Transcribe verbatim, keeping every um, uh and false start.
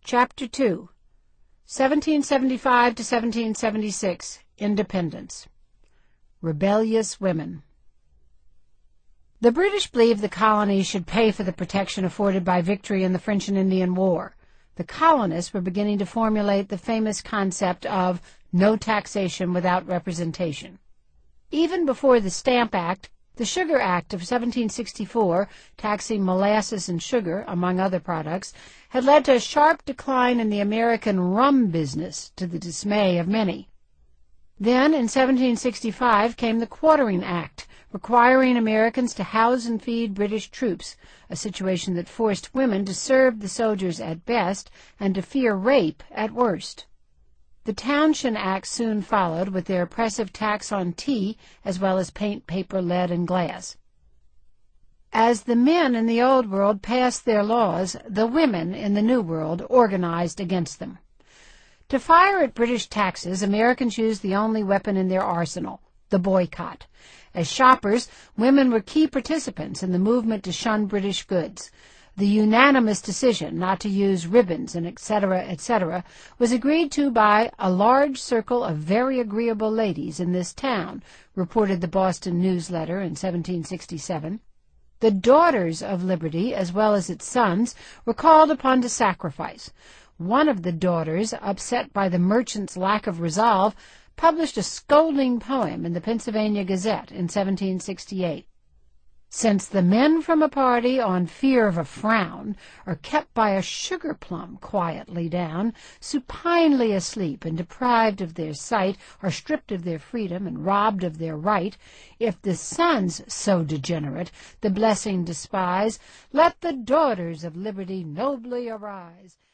Chapter two, seventeen seventy-five to seventeen seventy-six, Independence. Rebellious Women. The British believed the colonies should pay for the protection afforded by victory in the French and Indian War. The colonists were beginning to formulate the famous concept of no taxation without representation. Even before the Stamp Act, the Sugar Act of seventeen sixty-four, taxing molasses and sugar, among other products, had led to a sharp decline in the American rum business, to the dismay of many. Then, in seventeen sixty-five, came the Quartering Act, requiring Americans to house and feed British troops, a situation that forced women to serve the soldiers at best and to fear rape at worst. The Townshend Acts soon followed, with their oppressive tax on tea, as well as paint, paper, lead, and glass. As the men in the Old World passed their laws, the women in the New World organized against them. To fire at British taxes, Americans used the only weapon in their arsenal, the boycott. As shoppers, women were key participants in the movement to shun British goods. The unanimous decision not to use ribbons and et cetera, et cetera, was agreed to by a large circle of very agreeable ladies in this town, reported the Boston Newsletter in seventeen sixty-seven. The daughters of liberty, as well as its sons, were called upon to sacrifice. One of the daughters, upset by the merchant's lack of resolve, published a scolding poem in the Pennsylvania Gazette in seventeen sixty-eight. Since the men from a party, on fear of a frown, are kept by a sugar plum quietly down, supinely asleep and deprived of their sight, are stripped of their freedom and robbed of their right, if the sons so degenerate the blessing despise, let the daughters of liberty nobly arise.